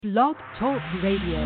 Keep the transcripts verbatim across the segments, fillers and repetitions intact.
Blog Talk Radio.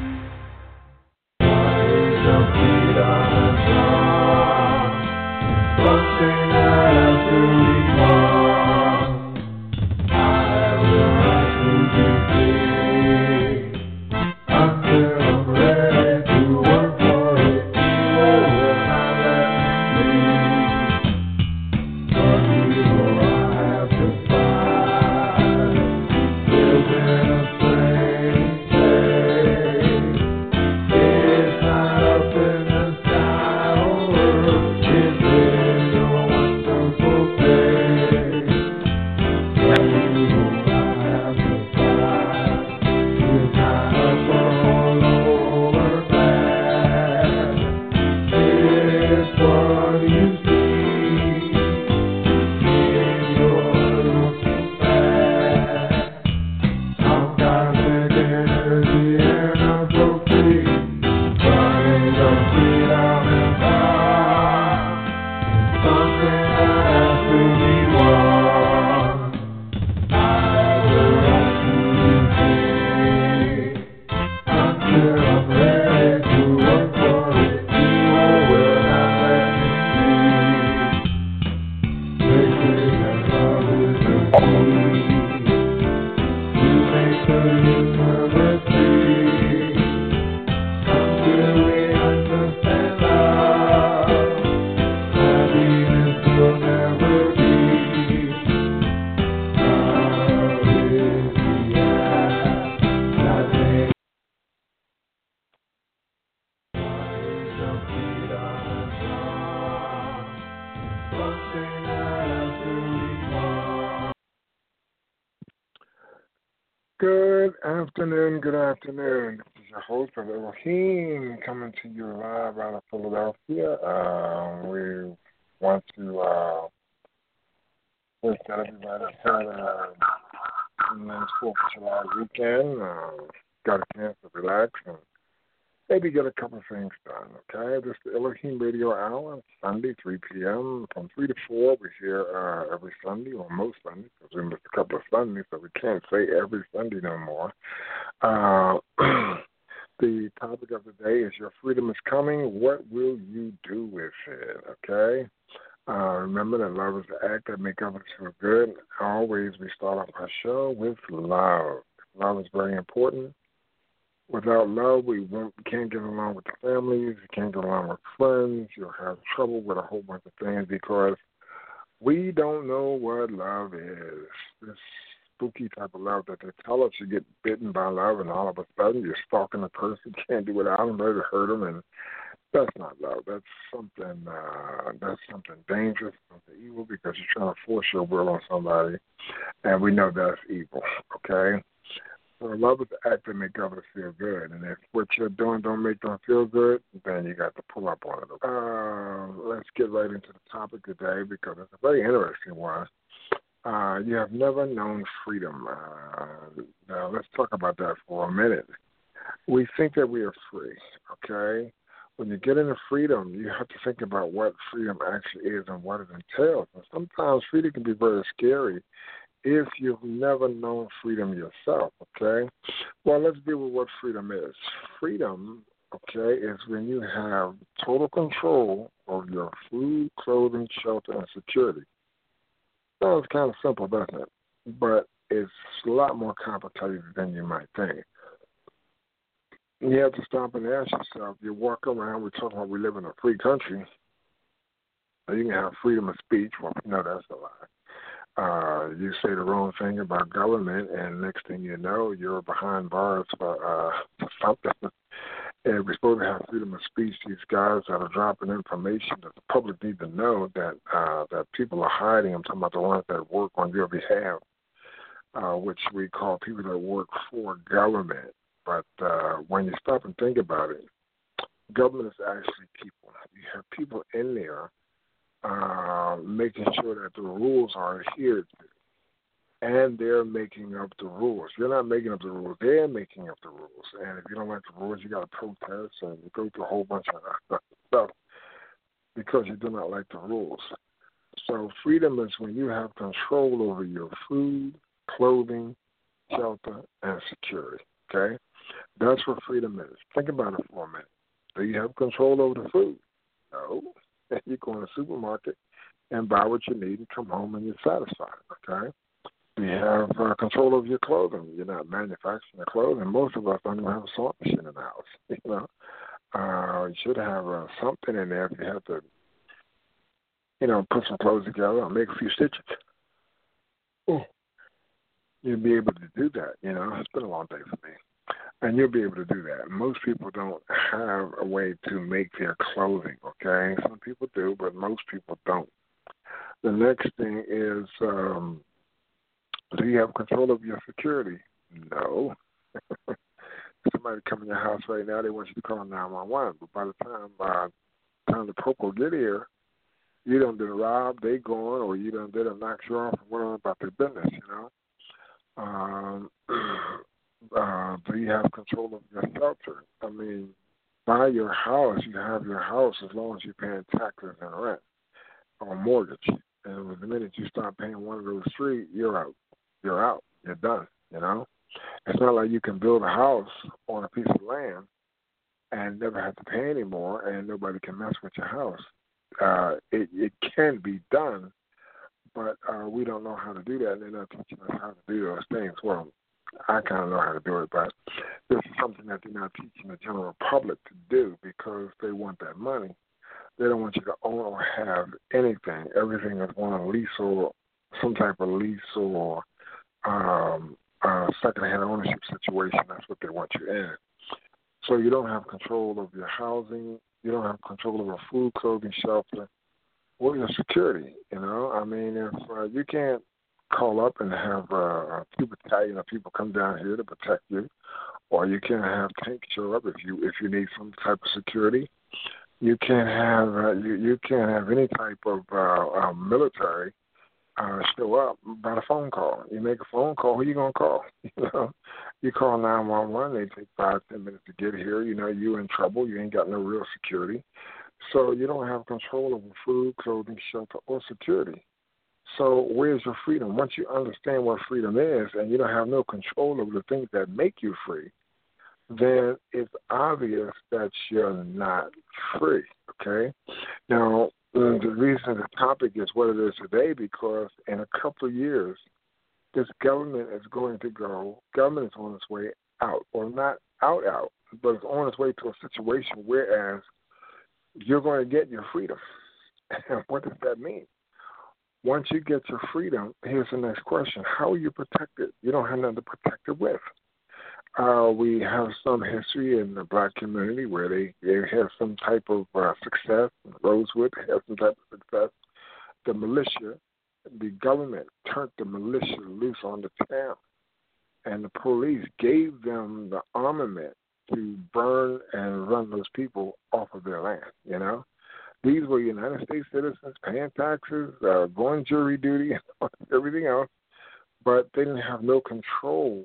Good afternoon, good afternoon. This is your host, Brother Elohim, coming to you live out of Philadelphia. Uh, we want to uh, wish that everybody had a nice fourth of July weekend. Uh, got a chance to relax and maybe get a couple of things done, okay? This is the Elohim Radio Hour, Sunday, three p.m. From three to four, we're here uh, every Sunday, or most Sundays, because we missed a couple of Sundays, so we can't say every Sunday no more. Uh, the topic of the day is Your Freedom is Coming. What will you do with it, okay? Uh, remember that love is the act that makes others feel good. Always, we start off our show with love. Love is very important. Without love, we won't, can't get along with the families, we can't get along with friends, you'll have trouble with a whole bunch of things because we don't know what love is. This spooky type of love that they tell us you get bitten by love and all of a sudden you're stalking a person, can't do without them, ready to hurt them, and that's not love. That's something, uh, that's something dangerous, something evil because you're trying to force your will on somebody, and we know that's evil, okay? So love is the act that makes others feel good. And if what you're doing don't make them feel good, then you got to pull up on it. Uh, let's get right into the topic today because it's a very interesting one. Uh, you have never known freedom. Uh, now, let's talk about that for a minute. We think that we are free, okay? When you get into freedom, you have to think about what freedom actually is and what it entails. And sometimes freedom can be very scary if you've never known freedom yourself, okay? Well, let's deal with what freedom is. Freedom, okay, is when you have total control of your food, clothing, shelter, and security. Sounds kind of simple, doesn't it? But it's a lot more complicated than you might think. You have to stop and ask yourself, you walk around, we're talking about we live in a free country, you can have freedom of speech. Well, we know that's a lie. Uh, you say the wrong thing about government, and next thing you know, you're behind bars for, uh, for something. And we're supposed to have freedom of speech. These guys that are dropping information that the public need to know that uh, that people are hiding. I'm talking about the ones that work on your behalf, uh, which we call people that work for government. But uh, when you stop and think about it, government is actually people. You have people in there Uh, making sure that the rules are adhered to. And they're making up the rules. You're not making up the rules. They're making up the rules. And if you don't like the rules, you got to protest and go through a whole bunch of stuff because you do not like the rules. So freedom is when you have control over your food, clothing, shelter, and security. okay? That's what freedom is. Think about it for a minute. Do you have control over the food? No. You go in the supermarket and buy what you need and come home and you're satisfied, okay? Do you have uh, control over your clothing? You're not manufacturing your clothing. Most of us don't even have a sewing machine in the house, you know? Uh, you should have uh, something in there if you have to, you know, put some clothes together or make a few stitches. Oh. You'll be able to do that, you know? It's been a long day for me. And you'll be able to do that. Most people don't have a way to make their clothing, okay? Some people do, but most people don't. The next thing is, um, do you have control of your security? No. Somebody come in your house right now, they want you to call nine one one. But by the time, uh, time the popo get here, you done been robbed, they gone, or you done did a knock you off and went on about their business, you know? Um, uh, do you have control of your shelter? I mean, buy your house, you have your house as long as you're paying taxes and rent or mortgage. And the minute you start paying one of those three, you're out. You're out. You're done, you know? It's not like you can build a house on a piece of land and never have to pay anymore and nobody can mess with your house. Uh, it, it can be done, but uh, we don't know how to do that, and they're not teaching us how to do those things. Well, I kind of know how to do it, but this is something that they're not teaching the general public to do because they want that money. They don't want you to own or have anything. Everything is on a lease or some type of lease or um, uh, secondhand ownership situation. That's what they want you in. So you don't have control of your housing. You don't have control over food, clothing, shelter, or your security. You know, I mean, if uh, you can't call up and have uh, a few battalion of people come down here to protect you, or you can't have tanks show up if you if you need some type of security. You can't have uh, you you can't have any type of uh, uh, military uh, show up by the phone call. You make a phone call, who you gonna call? You know, you call nine one one. They take five ten minutes to get here. You know, you in trouble. You ain't got no real security, so you don't have control over food, clothing, shelter, or security. So where's your freedom? Once you understand what freedom is, and you don't have no control over the things that make you free, then it's obvious that you're not free, okay? Now, the reason the topic is what it is today, because in a couple of years, this government is going to go, government is on its way out, or not out, out, but it's on its way to a situation whereas you're going to get your freedom. And what does that mean? Once you get your freedom, here's the next question. How are you protected? You don't have nothing to protect it with. Uh, we have some history in the black community where they, they have some type of uh, success. Rosewood has some type of success. The militia, the government turned the militia loose on the town, and the police gave them the armament to burn and run those people off of their land, you know? These were United States citizens paying taxes, uh, going jury duty, and everything else, but they didn't have no control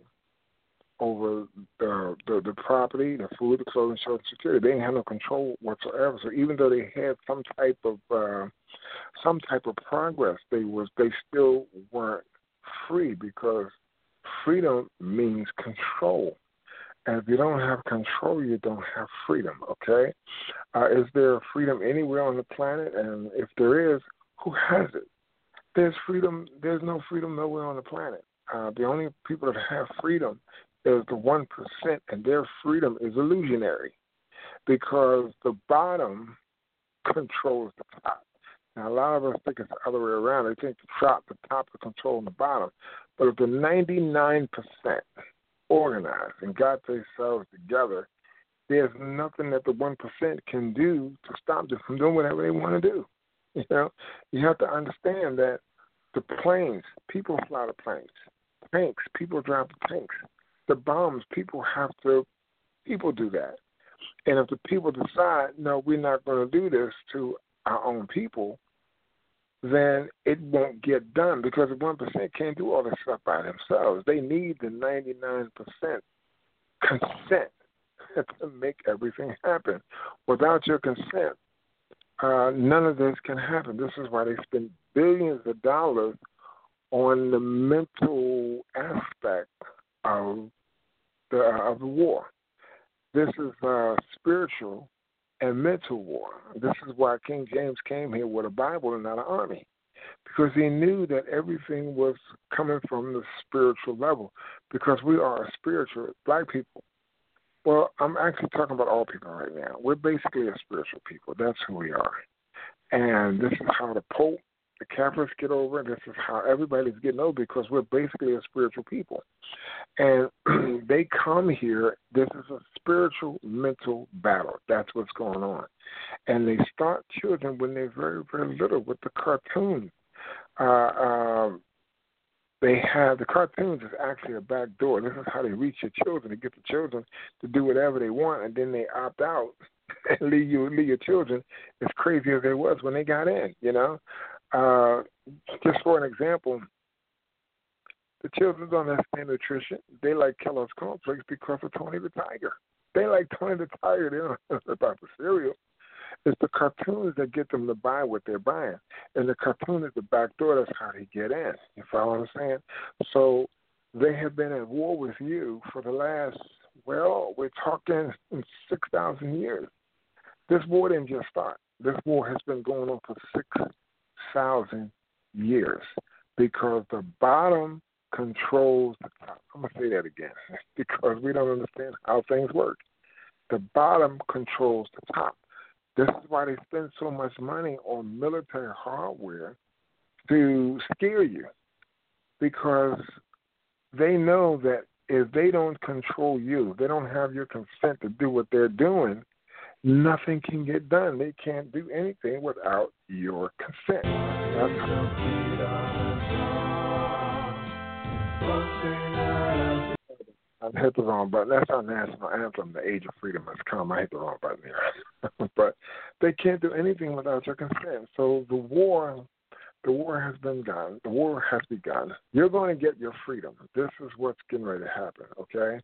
over the, the the property, the food, the clothing, shelter, security. They didn't have no control whatsoever. So even though they had some type of uh, some type of progress, they was they still weren't free because freedom means control. And if you don't have control, you don't have freedom, okay? Uh, is there freedom anywhere on the planet? And if there is, who has it? There's freedom. There's no freedom nowhere on the planet. Uh, the only people that have freedom is the one percent, and their freedom is illusionary because the bottom controls the top. Now, a lot of us think it's the other way around. They think the top, the top is controlling the bottom. But if the ninety-nine percent organized and got themselves together, there's nothing that the one percent can do to stop them from doing whatever they want to do. You know, you have to understand that the planes, people fly the planes. Tanks, people drive the tanks. The bombs, people have to, people do that. And if the people decide, no, we're not going to do this to our own people, then it won't get done because the one percent can't do all this stuff by themselves. They need the ninety-nine percent consent to make everything happen. Without your consent, uh, none of this can happen. This is why they spend billions of dollars on the mental aspect of the, uh, of the war. This is uh, spiritual and mental war. This is why King James came here with a Bible and not an army, because he knew that everything was coming from the spiritual level, because we are a spiritual, black people. Well, I'm actually talking about all people right now. We're basically a spiritual people. That's who we are. And this is how the Pope, the Catholics get over it. This is how everybody's getting over, because we're basically a spiritual people. And they come here. This is a spiritual, mental battle. That's what's going on. And they start children when they're very, very little with the cartoons. Uh, um, they have the cartoons is actually a back door. This is how they reach your children, to get the children to do whatever they want, and then they opt out and leave you, leave your children as crazy as they was when they got in. You know, uh, just for an example, the children don't understand nutrition. They like Kellogg's cornflakes because of Tony the Tiger. They like Tony the Tiger. They don't know about the cereal. It's the cartoons that get them to buy what they're buying. And the cartoon is the back door. That's how they get in. You follow what I'm saying? So they have been at war with you for the last, well, we're talking six thousand years. This war didn't just start. This war has been going on for six thousand years, because the bottom controls the top. I'm going to say that again, because we don't understand how things work. The bottom controls the top. This is why they spend so much money on military hardware to scare you, because they know that if they don't control you, they don't have your consent to do what they're doing, nothing can get done. They can't do anything without your consent. That's I hit the wrong button. That's our national anthem, The Age of Freedom Has Come. I hit the wrong button here. But they can't do anything without your consent. So the war, the war has been begun. The war has begun. You're going to get your freedom. This is what's getting ready to happen, okay?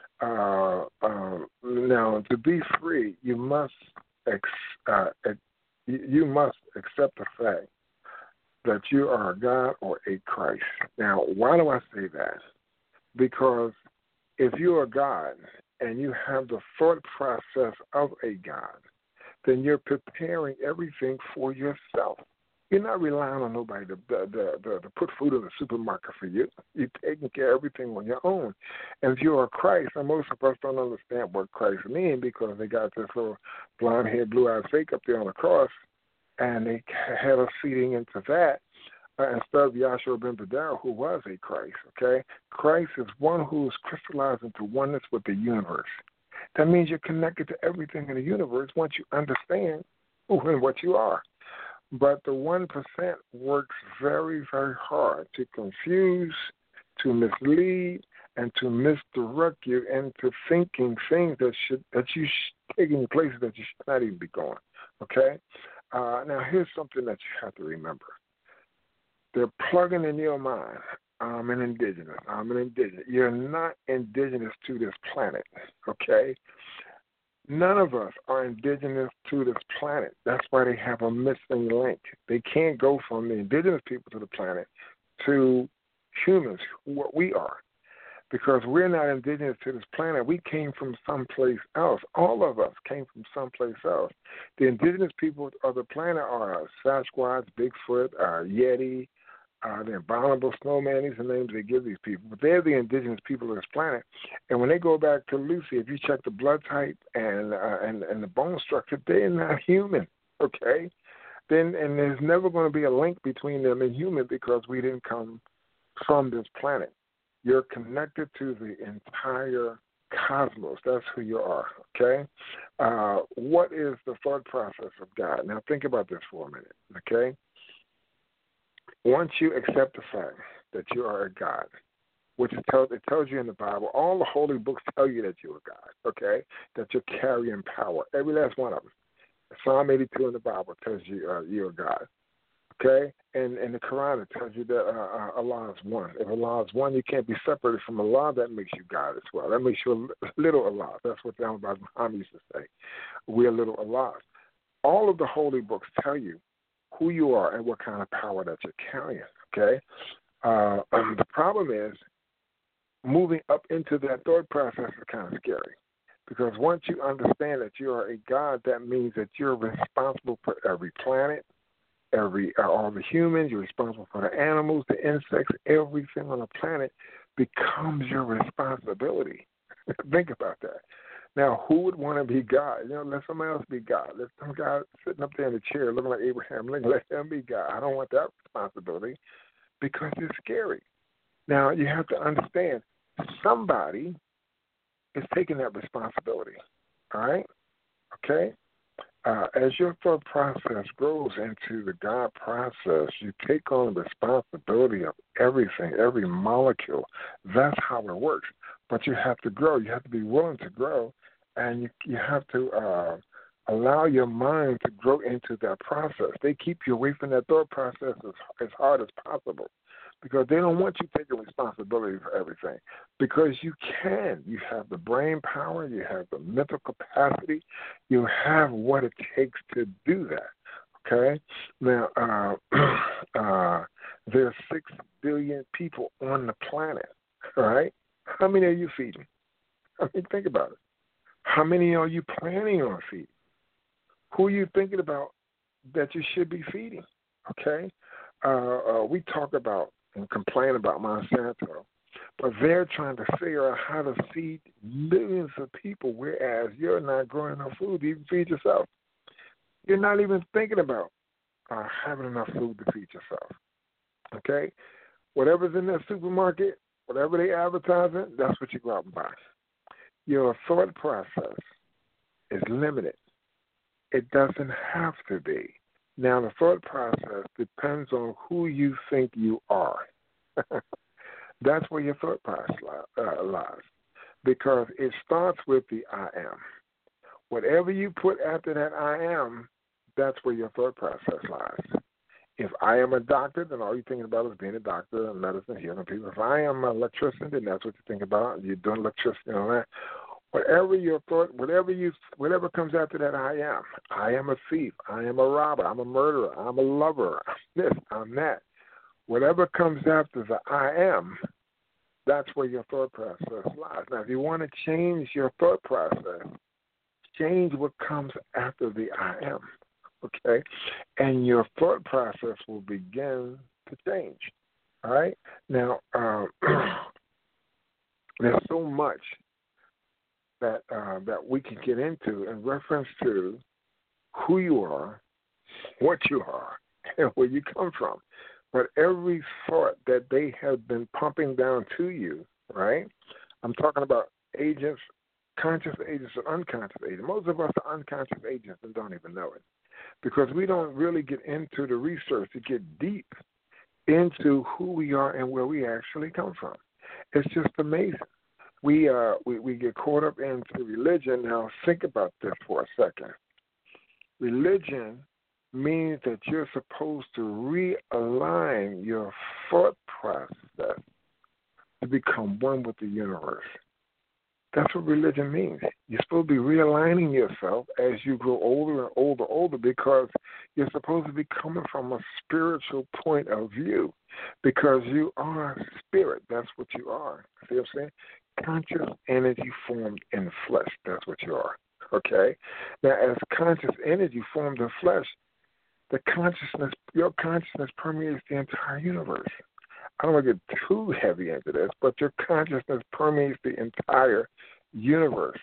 Uh, uh, now, to be free, you must ex, uh, ex, you must accept the fact that you are a God or a Christ. Now, why do I say that? Because if you're a God and you have the thought process of a God, then you're preparing everything for yourself. You're not relying on nobody to, to, to, to put food in the supermarket for you. You're taking care of everything on your own. And if you're a Christ, and most of us don't understand what Christ means, because they got this little blonde-haired, blue-eyed fake up there on the cross, and they had us feeding into that. Uh, instead of Yahshua ben Badar, who was a Christ, okay? Christ is one who is crystallized into oneness with the universe. That means you're connected to everything in the universe once you understand who and what you are. But the one percent works very, very hard to confuse, to mislead, and to misdirect you into thinking things that should that you should take in places that you should not even be going, okay? Uh, now, here's something that you have to remember. They're plugging in your mind, I'm an indigenous, I'm an indigenous. You're not indigenous to this planet, okay? None of us are indigenous to this planet. That's why they have a missing link. They can't go from the indigenous people to the planet to humans, what we are, because we're not indigenous to this planet. We came from someplace else. All of us came from someplace else. The indigenous people of the planet are Sasquatch, Bigfoot, uh, Yeti, Uh, the abominable snowman, these are names they give these people. But they're the indigenous people of this planet. And when they go back to Lucy, if you check the blood type and uh, and, and the bone structure, they're not human, okay? Then And there's never going to be a link between them and human, because we didn't come from this planet. You're connected to the entire cosmos. That's who you are, okay? Uh, what is the thought process of God? Now think about this for a minute, okay? Once you accept the fact that you are a God, which it tells, it tells you in the Bible, all the holy books tell you that you're a God, okay, that you're carrying power, every last one of them. Psalm eighty-two in the Bible tells you uh, you're a God, okay? And in the Quran, it tells you that uh, Allah is one. If Allah is one, you can't be separated from Allah. That makes you God as well. That makes you a little Allah. That's what Muhammad used to say. We're little Allahs. All of the holy books tell you who you are and what kind of power that you're carrying, okay? Uh, the problem is moving up into that thought process is kind of scary. Because once you understand that you are a God, that means that you're responsible for every planet, every uh, all the humans. You're responsible for the animals, the insects, everything on the planet becomes your responsibility. Think about that. Now, who would want to be God? You know, let somebody else be God. Let some guy sitting up there in the chair looking like Abraham Lincoln, let him be God. I don't want that responsibility because it's scary. Now, you have to understand somebody is taking that responsibility, all right? Okay? Uh, as your thought process grows into the God process, you take on the responsibility of everything, every molecule. That's how it works. But you have to grow. You have to be willing to grow, and you, you have to uh, allow your mind to grow into that process. They keep you away from that thought process as, as hard as possible, because they don't want you taking responsibility for everything. Because you can. You have the brain power. You have the mental capacity. You have what it takes to do that. Okay? Now, uh, uh, there's six billion people on the planet, all right? How many are you feeding? I mean, think about it. How many are you planning on feeding? Who are you thinking about that you should be feeding? Okay? Uh, uh, we talk about and complain about Monsanto, but they're trying to figure out how to feed millions of people, whereas you're not growing enough food to even feed yourself. You're not even thinking about uh, having enough food to feed yourself. Okay? Whatever's in that supermarket, whatever they advertising, that's what you go out and buy. Your thought process is limited. It doesn't have to be. Now, the thought process depends on who you think you are. That's where your thought process uh, lies, because it starts with the I am. Whatever you put after that I am, that's where your thought process lies. If I am a doctor, then all you're thinking about is being a doctor and medicine, healing people. If I am an electrician, then that's what you think about. You're doing electricity and all that. Whatever your thought, whatever you, whatever comes after that, I am. I am a thief. I am a robber. I'm a murderer. I'm a lover. I'm this. I'm that. Whatever comes after the I am, that's where your thought process lies. Now, if you want to change your thought process, change what comes after the I am, okay? And your thought process will begin to change, all right? Now, uh, there's so much that uh, that we can get into in reference to who you are, what you are, and where you come from. But every thought that they have been pumping down to you, right? I'm talking about agents, conscious agents and unconscious agents. Most of us are unconscious agents and don't even know it, because we don't really get into the research to get deep into who we are and where we actually come from. It's just amazing. We uh we, we get caught up into religion. Now think about this for a second. Religion means that you're supposed to realign your thought process to become one with the universe. That's what religion means. You're supposed to be realigning yourself as you grow older and older, older, because you're supposed to be coming from a spiritual point of view, because you are spirit. That's what you are. See what I'm saying? Conscious energy formed in flesh. That's what you are. Okay? Now, as conscious energy formed in flesh, the consciousness, your consciousness permeates the entire universe. I don't want to get too heavy into this, but your consciousness permeates the entire universe.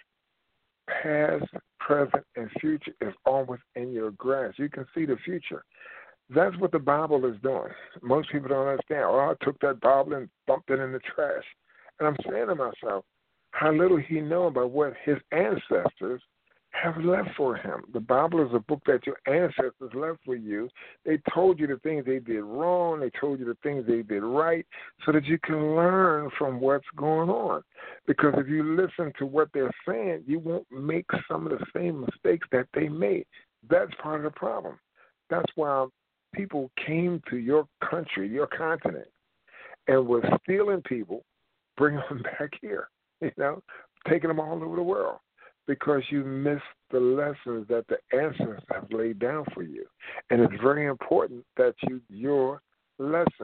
Past, present, and future is always in your grasp. You can see the future. That's what the Bible is doing. Most people don't understand. Oh, I took that Bible and dumped it in the trash. And I'm saying to myself, how little he knows about what his ancestors have left for him. The Bible is a book that your ancestors left for you. They told you the things they did wrong. They told you the things they did right, so that you can learn from what's going on. Because if you listen to what they're saying, you won't make some of the same mistakes that they made. That's part of the problem. That's why people came to your country, your continent, and were stealing people, bringing them back here, you know, taking them all over the world. Because you missed the lessons that the ancestors have laid down for you. And it's very important that you your lesson.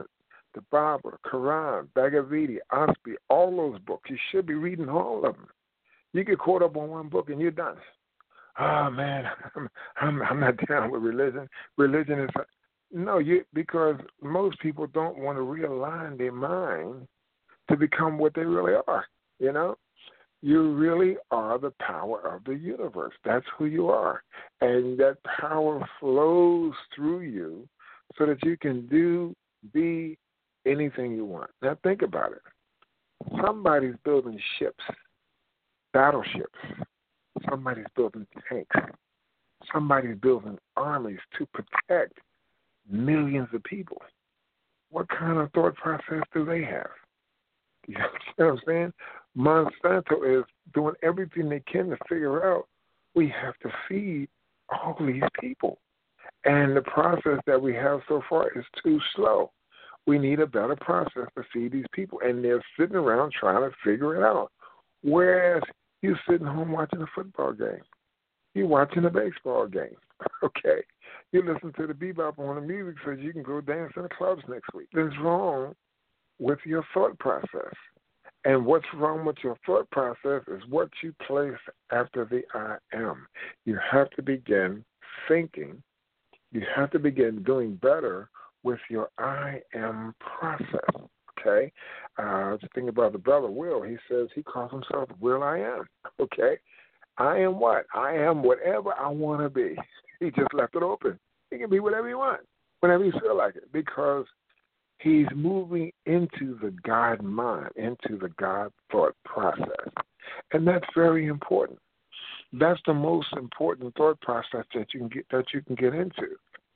the Bible, the Quran, Bhagavad Gita, Osby, all those books. You should be reading all of them. You get caught up on one book and you're done. Oh man, I'm I'm, I'm not down with religion. Religion is no, you because most people don't want to realign their mind to become what they really are. You know, you really are the power of the universe. That's who you are, and that power flows through you so that you can do, be anything you want. Now think about it. Somebody's building ships, battleships. Somebody's building tanks. Somebody's building armies to protect millions of people. What kind of thought process do they have? You know what I'm saying? Monsanto is doing everything they can to figure out we have to feed all these people. And the process that we have so far is too slow. We need a better process to feed these people. And they're sitting around trying to figure it out. Whereas you're sitting home watching a football game. You're watching a baseball game. Okay? You listen to the bebop on the music so you can go dance in the clubs next week. What's wrong with your thought process? And what's wrong with your thought process is what you place after the I am. You have to begin thinking. You have to begin doing better with your I am process. Okay? Uh, just think about the brother Will. He says he calls himself Will I Am. Okay? I am what? I am whatever I want to be. He just left it open. He can be whatever he wants, whenever he feel like it, because he's moving into the God mind, into the God thought process. And that's very important. That's the most important thought process that you can get that you can get into.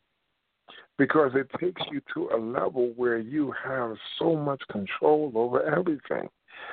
Because it takes you to a level where you have so much control over everything.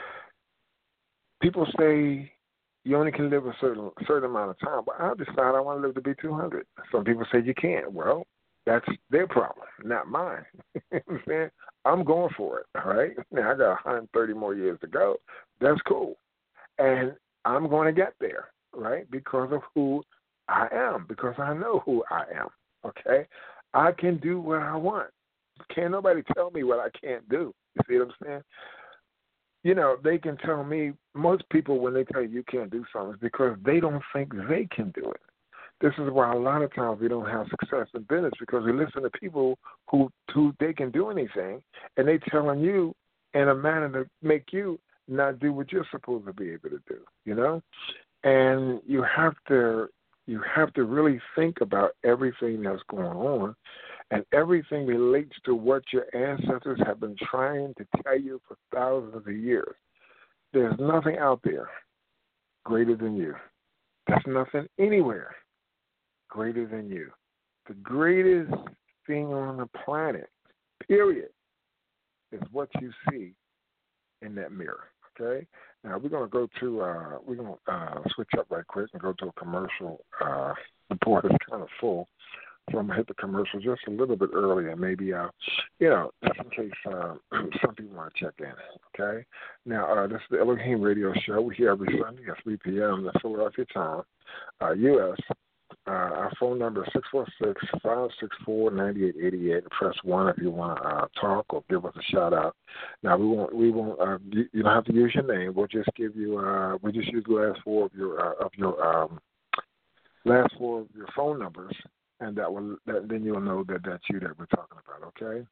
People say you only can live a certain certain amount of time, but I decide I want to live to be two hundred. Some people say you can't. Well, that's their problem, not mine. You know what I'm saying? I'm going for it, all right? Now, I got one hundred thirty more years to go. That's cool. And I'm going to get there, right, because of who I am, because I know who I am, okay? I can do what I want. Can't nobody tell me what I can't do. You see what I'm saying? You know, they can tell me, most people, when they tell you you can't do something, it's because they don't think they can do it. This is why a lot of times we don't have success in business, because we listen to people who who they can do anything, and they telling you in a manner to make you not do what you're supposed to be able to do, you know? And you have to you have to really think about everything that's going on, and everything relates to what your ancestors have been trying to tell you for thousands of years. There's nothing out there greater than you. There's nothing anywhere greater than you. The greatest thing on the planet, period, is what you see in that mirror. Okay? Now we're gonna go to uh, we're gonna uh, switch up right quick and go to a commercial. Uh, the board is kind of full, so I'm gonna hit the commercial just a little bit early, and maybe uh, you know, just in case uh, some people want to check in. Okay? Now uh, this is the Elohim Radio Show. We're here every Sunday at three p.m. That's Philadelphia time, uh, U S Uh, our phone number is six four six, five six four, nine eight eight eight. Press one if you want to uh, talk or give us a shout out. Now we won't we won't uh, you, you don't have to use your name. We'll just give you uh, we just use the last four of your uh, of your um, last four of your phone numbers, and that will that, then you'll know that that's you that we're talking about. Okay.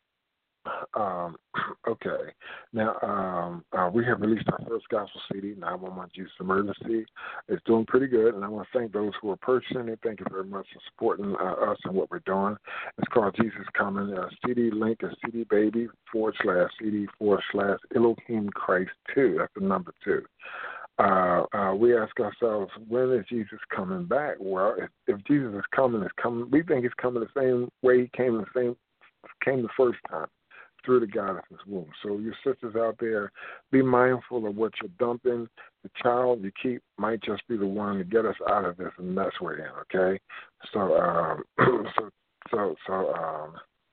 Um, okay. Now, um, uh, we have released our first gospel C D, nine one one Jesus Emergency. It's doing pretty good, and I want to thank those who are purchasing it. Thank you very much for supporting uh, us and what we're doing. It's called Jesus Coming. Uh, C D link is C D Baby forward slash C D forward slash Elohim Christ two. That's the number two. Uh, uh, we ask ourselves, when is Jesus coming back? Well, if, if Jesus is coming, is coming. We think he's coming the same way he came the same came the first time, through the goddess's womb. So your sisters out there, be mindful of what you're dumping. The child you keep might just be the one to get us out of this mess we're in, okay? So, um, so, so, so, um,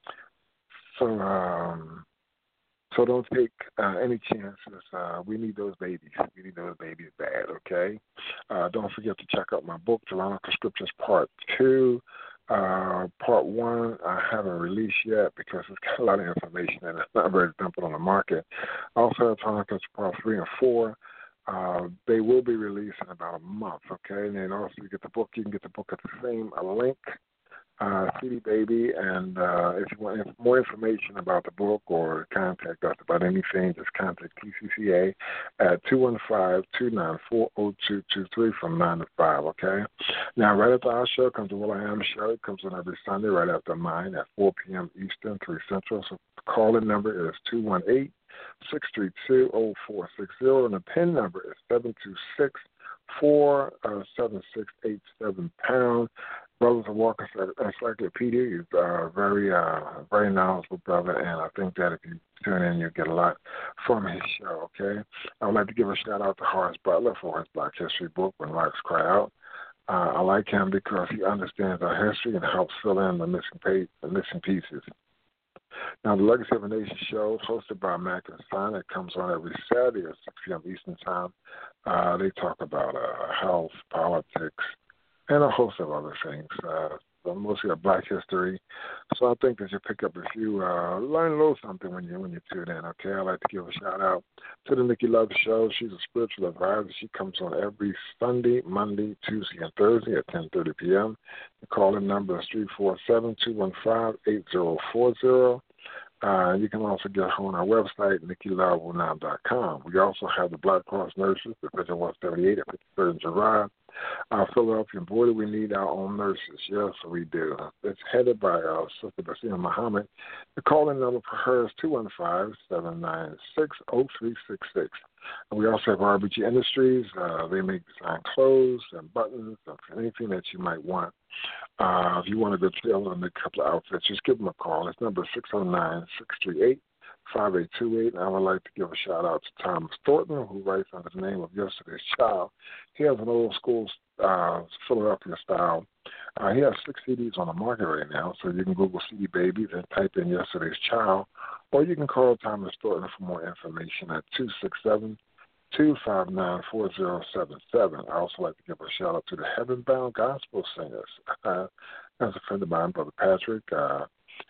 so, um, so don't take uh, any chances. Uh, we need those babies. We need those babies bad, okay? Uh, don't forget to check out my book, Geronica Scriptures Part two. Uh, part one, I haven't released yet because it's got a lot of information and it's not ready to dump it on the market. I also have Chronicles Part three and four. Uh, they will be released in about a month, okay? And then also you get the book, you can get the book at the same uh, link, uh, C D Baby. And uh, if you want inf- more information about the book or contact us about anything, just contact T C C A at two one five, two nine four, zero two two three from nine to five, okay? Now, right after our show comes the Will I Am show. It comes on every Sunday right after mine at four p.m. Eastern, three Central. So the call-in number is two one eight, six three two, zero four six zero, and the PIN number is seven two six, four seven six eight seven pound. Brothers of Walker Encyclopedia is uh, very, uh, very knowledgeable brother, and I think that if you tune in, you'll get a lot from his show, okay? I would like to give a shout-out to Horace Butler for his Black History book, When Lives Cry Out. Uh, I like him because he understands our history and helps fill in the missing, page, the missing pieces. Now, the Legacy of a Nation show, hosted by Mac and Son, it comes on every Saturday at six p.m. Eastern Time. Uh, they talk about uh, health, politics, and a host of other things. Uh, mostly a Black history. So I think that you pick up a few, uh, learn a little something when you when you tune in. Okay, I'd like to give a shout out to the Nikki Love Show. She's a spiritual advisor. She comes on every Sunday, Monday, Tuesday, and Thursday at ten thirty p.m. The call-in number is three four seven, two one five, eight zero four zero. Uh, you can also get her on our website, Nikki Love Now dot com. We also have the Black Cross Nurses, Division one seventy-eight at fifty-third and Girard. Uh, Philadelphia border, we need our own nurses. Yes, we do. It's headed by uh, Sister Basina Muhammad. The call-in number for her is two one five, seven nine six, zero three six six. And we also have R B G Industries. Uh, they make design clothes and buttons and anything that you might want. Uh, if you want to go tailor and make a couple of outfits, just give them a call. It's number six oh nine, six three eight, five eight two eight. And I would like to give a shout-out to Thomas Thornton, who writes under the name of Yesterday's Child. He has an old school uh, Philadelphia style. Uh, he has six C Ds on the market right now, so you can Google C D Baby, then type in Yesterday's Child, or you can call Thomas Thornton for more information at two six seven, two five nine, four zero seven seven. I also like to give a shout-out to the Heaven Bound Gospel Singers. Uh, that's a friend of mine, Brother Patrick. Uh,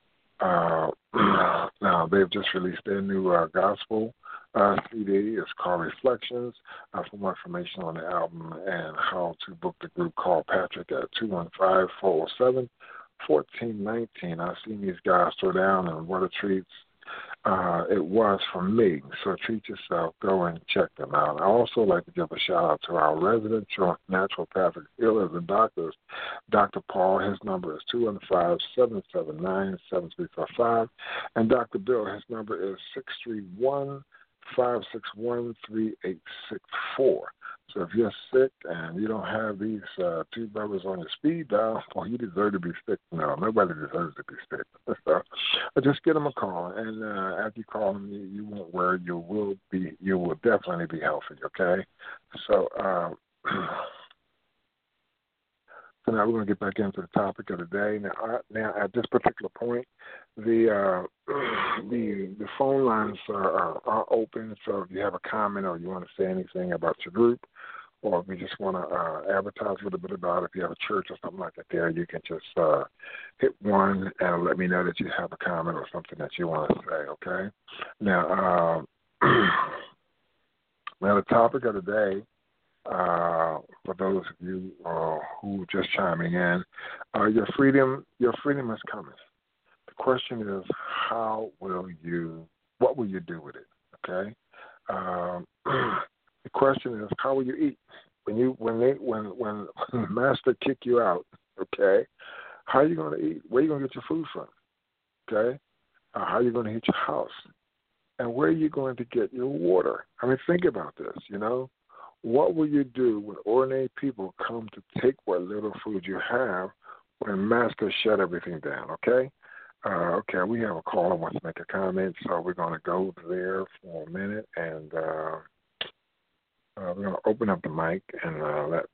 uh, now, they've just released their new uh, gospel uh, C D. It's called Reflections. Uh, for more information on the album and how to book the group, call Patrick at two one five, four oh seven, one four one nine. I've seen these guys throw down, and what a treat uh, it was for me. So treat yourself. Go and check them out. I also like to give a shout-out to our resident naturopathic healers and doctors, Doctor Paul. His number is two one five, seven seven nine, seven three four five. And Doctor Bill, his number is six three one, five six one, three eight six four. So if you're sick and you don't have these uh, two brothers on your speed dial, well, you deserve to be sick. No, nobody deserves to be sick. So just get them a call, and uh, after you call them, you, you won't worry. You will be. You will definitely be healthy. Okay. So. Um, So now we're going to get back into the topic of the day. Now, I, now at this particular point, the uh, the the phone lines are, are, are open. So if you have a comment or you want to say anything about your group, or if you just want to uh, advertise a little bit about it, if you have a church or something like that there, you can just uh, hit one and let me know that you have a comment or something that you want to say, okay? Now, uh, now the topic of the day, Uh, for those of you uh, who just chiming in, uh, your freedom, your freedom is coming. The question is, how will you? What will you do with it? Okay. Um, the question is, how will you eat when you when they when when, when the master kick you out? Okay. How are you going to eat? Where are you going to get your food from? Okay. Uh, how are you going to heat your house? And where are you going to get your water? I mean, think about this. You know. What will you do when ordinary people come to take what little food you have when Master shut everything down, okay? Uh, okay, we have a caller who wants to make a comment, so we're going to go there for a minute, and uh, uh, we're going to open up the mic and uh, let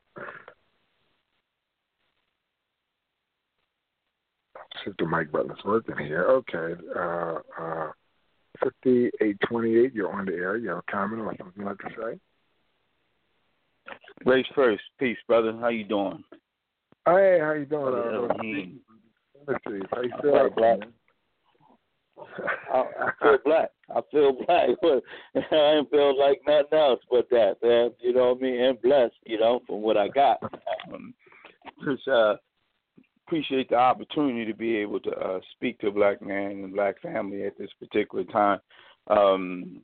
see if the mic button is working here. Okay, uh, uh, fifty-eight twenty-eight, you're on the air. You have a comment or something you'd like to say? Grace first. Peace, brother. How you doing? Hey, how you doing? Uh, Industries. How you feel? Right, black. I, I feel black. I feel black. I ain't feel like nothing else but that, man. You know what I mean? And blessed, you know, from what I got. Um, just uh, appreciate the opportunity to be able to uh, speak to a black man and black family at this particular time. Um,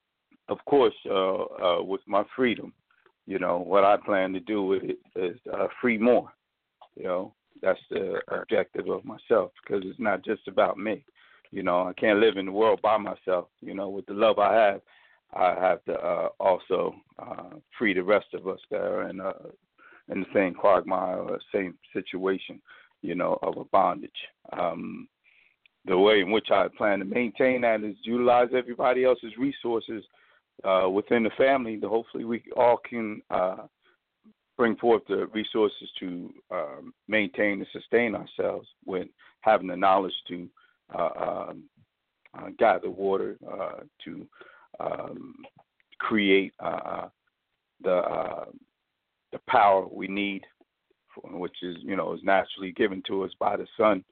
of course, uh, uh, with my freedom, you know, what I plan to do with it is uh, free more. You know, that's the objective of myself, because it's not just about me. You know, I can't live in the world by myself. You know, with the love I have, I have to uh, also uh, free the rest of us that are in, uh, in the same quagmire or same situation, you know, of a bondage. Um, the way in which I plan to maintain that is utilize everybody else's resources uh, within the family. To hopefully we all can uh, bring forth the resources to um, maintain and sustain ourselves with having the knowledge to uh, um, uh, gather water, uh, to um, create uh, the uh, the power we need, for, which is you know is naturally given to us by the sun,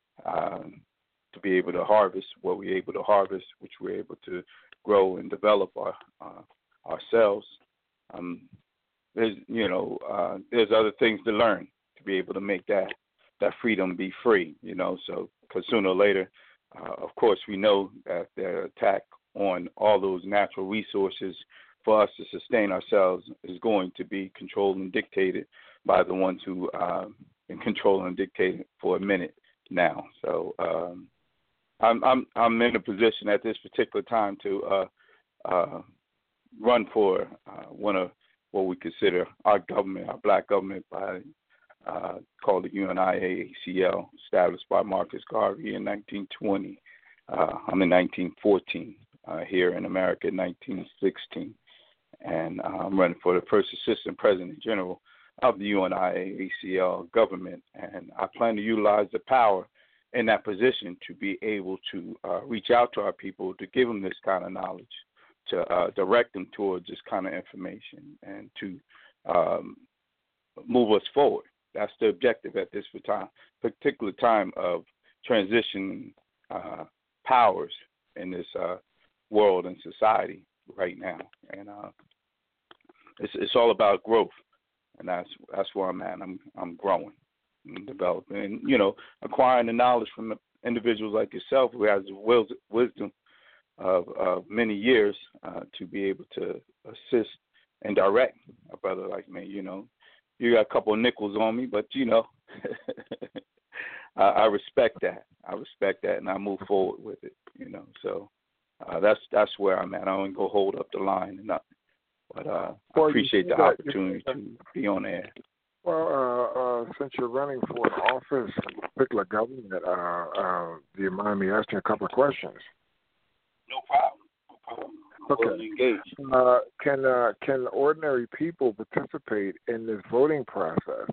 um, to be able to harvest what we're able to harvest, which we're able to grow and develop our uh, ourselves. Um, there's you know uh, there's other things to learn to be able to make that that freedom be free. You know, so because sooner or later, uh, of course, we know that the attack on all those natural resources for us to sustain ourselves is going to be controlled and dictated by the ones who uh, can control and dictate it for a minute now. So um, I'm I'm I'm in a position at this particular time to uh, uh, run for uh, one of what we consider our government, our black government, by uh, called the U N I A A C L, established by Marcus Garvey in nineteen twenty. Uh, I'm in nineteen fourteen, uh, here in America in nineteen sixteen. And uh, I'm running for the first assistant president general of the U N I A A C L government. And I plan to utilize the power in that position to be able to uh, reach out to our people, to give them this kind of knowledge, to uh, direct them towards this kind of information, and to um, move us forward. That's the objective at this time, particular time of transition uh, powers in this uh, world and society right now. And uh, it's it's all about growth, and that's that's where I'm at. I'm I'm growing and developing, and you know, acquiring the knowledge from individuals like yourself who has the wisdom of, of many years uh, to be able to assist and direct a brother like me. You know, you got a couple of nickels on me, but you know, I, I respect that. I respect that, and I move forward with it. You know, so uh, that's that's where I'm at. I don't go hold up the line and nothing. But uh, well, I appreciate the that, opportunity to be on air. Well, uh, uh, since you're running for an office, a particular government, uh, uh, do you mind me asking a couple of questions? No problem. No problem. Okay. Uh, can uh, can ordinary people participate in this voting process?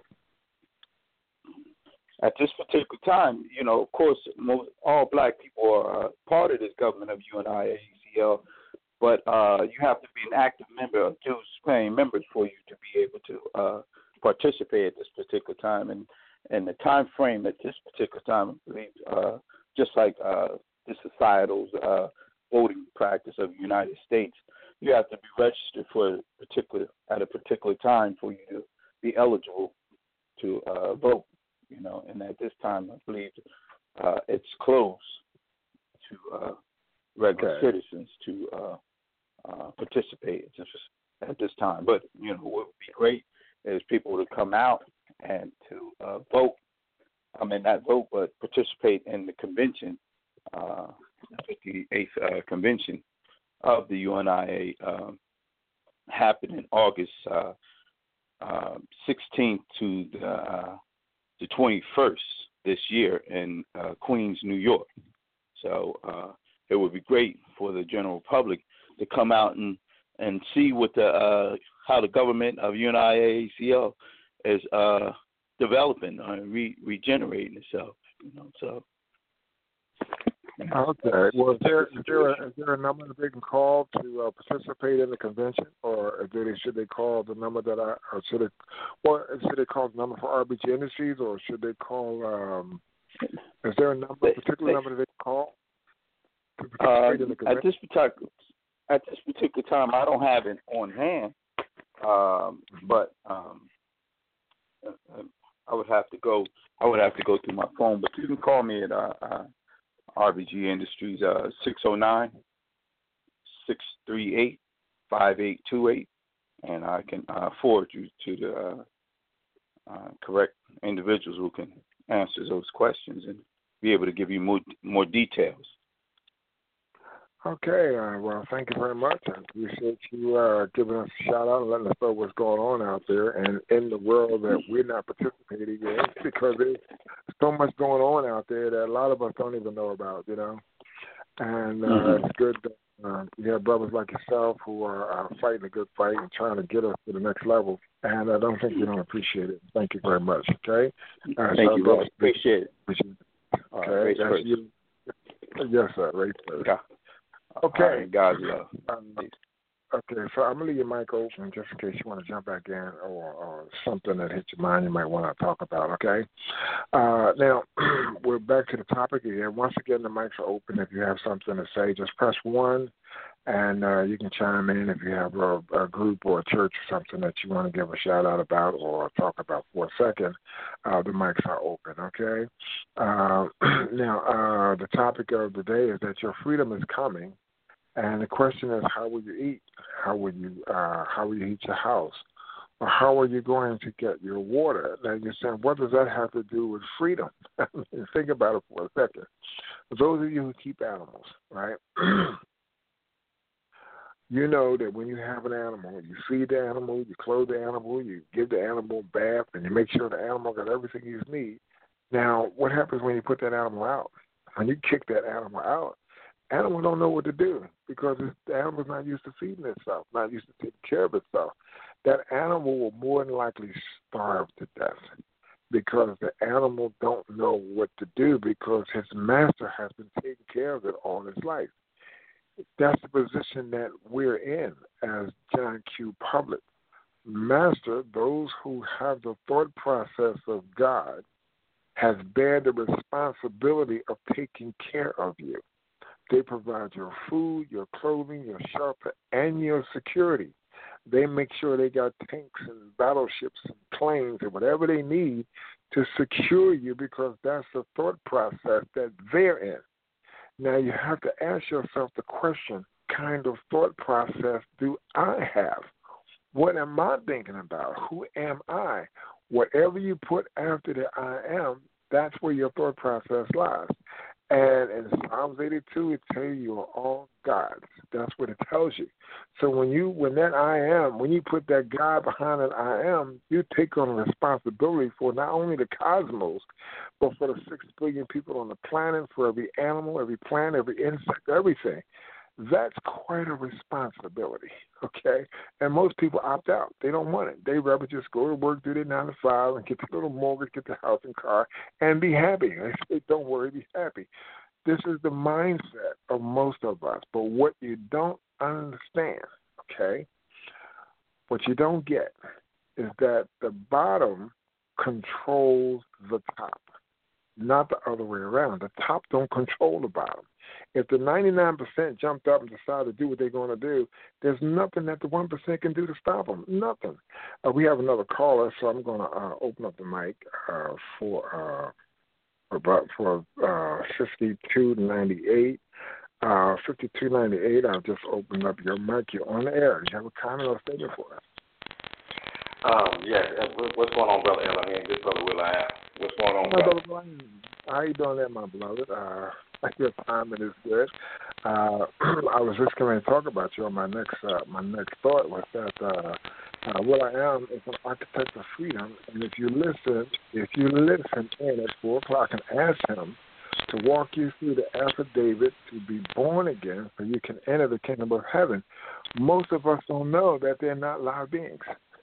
At this particular time, you know, of course, most, all black people are uh, part of this government of U N I A A C L, but uh, you have to be an active member of dues-paying members for you to be able to uh, participate at this particular time. And, and the time frame at this particular time, I believe, uh, just like uh, the societal uh, voting practice of the United States, you have to be registered for a particular at a particular time for you to be eligible to uh, vote. You know, and at this time, I believe uh, it's closed to uh, regular okay. citizens to uh, uh, participate just at this time. But you know, what would be great is people to come out and to uh, vote. I mean, not vote, but participate in the convention, uh, the fifty-eighth uh, convention of the U N I A, um, happened in August uh, uh, sixteenth to the uh, the twenty-first this year in uh, Queens, New York. So uh, it would be great for the general public to come out and, and see what the uh, how the government of U N I A A C L is uh, developing and re- regenerating itself. You know, so. Okay. Well, is there, is, there a, is there a number that they can call to uh, participate in the convention, or do they, should they call the number that I, or should they, well, should they call the number for R B G Industries, or should they call um, Is there a number, a particular they, number that they call to uh, participate in the at convention? this particular at this particular time, I don't have it on hand, um, but um, I would have to go. I would have to go through my phone, but you can call me at uh, uh, R B G Industries uh, six oh nine, six three eight, five eight two eight, and I can uh, forward you to the uh, uh, correct individuals who can answer those questions and be able to give you more more details. Okay, uh, well, thank you very much. I appreciate you uh, giving us a shout out and letting us know what's going on out there and in the world that we're not participating in, because there's so much going on out there that a lot of us don't even know about, you know. And uh, mm-hmm. it's good that uh, you have brothers like yourself who are uh, fighting a good fight and trying to get us to the next level. And I don't think you don't appreciate it. Thank you very much, okay? Uh, thank so you, brother. Appreciate it. Appreciate it. Okay, uh, race that's first. you. Yes, sir, right first. Okay. Okay. Right, God's love. Um, okay, so I'm going to leave your mic open just in case you want to jump back in or, or something that hit your mind you might want to talk about, okay? Uh, now, we're back to the topic again. Once again, the mics are open. If you have something to say, just press one, and uh, you can chime in if you have a, a group or a church or something that you want to give a shout-out about or talk about for a second. Uh, the mics are open, okay? Uh, now, uh, the topic of the day is that your freedom is coming. And the question is, how will you eat? How will you uh, how will you heat your house? Or how are you going to get your water? Now you're saying, what does that have to do with freedom? I mean, think about it for a second. For those of you who keep animals, right? You know that when you have an animal, you feed the animal, you clothe the animal, you give the animal a bath, and you make sure the animal got everything he needs. Now, what happens when you put that animal out? When you kick that animal out, animal don't know what to do because it's, the animal's not used to feeding itself, not used to taking care of itself. That animal will more than likely starve to death because the animal don't know what to do because his master has been taking care of it all his life. That's the position that we're in as John Q. Public. Master, those who have the thought process of God, has bear the responsibility of taking care of you. They provide your food, your clothing, your shelter, and your security. They make sure they got tanks and battleships and planes and whatever they need to secure you because that's the thought process that they're in. Now you have to ask yourself the question, kind of thought process do I have? What am I thinking about? Who am I? Whatever you put after the I am, that's where your thought process lies. And in Psalms eighty-two, it tells you you are all gods. That's what it tells you. So when you, when that I am, when you put that God behind that I am, you take on responsibility for not only the cosmos, but for the six billion people on the planet, for every animal, every plant, every insect, everything. That's quite a responsibility, okay? And most people opt out. They don't want it. They rather just go to work, do their nine to five, and get the little mortgage, get the house and car, and be happy. They say, don't worry, be happy. This is the mindset of most of us. But what you don't understand, okay, what you don't get is that the bottom controls the top, not the other way around. The top don't control the bottom. If the ninety-nine percent jumped up and decided to do what they're going to do, there's nothing that the one percent can do to stop them. Nothing. Uh, we have another caller, so I'm going to uh, open up the mic uh, for uh, about for uh, fifty-two ninety-eight. Uh, fifty-two ninety-eight, I've just opened up your mic. You're on the air. Do you have a comment or statement for us? Um, yes. What's going on, Brother Elohim? This Brother Will I am. What's going on, brother? brother? How you doing there, my beloved? Uh, your timing is good. Uh, I was just going to talk about you. On my next, uh, my next thought was that uh, uh, what I am is an architect of freedom, and if you listen, if you listen in at four o'clock and ask him to walk you through the affidavit to be born again, so you can enter the kingdom of heaven, most of us don't know that they're not live beings.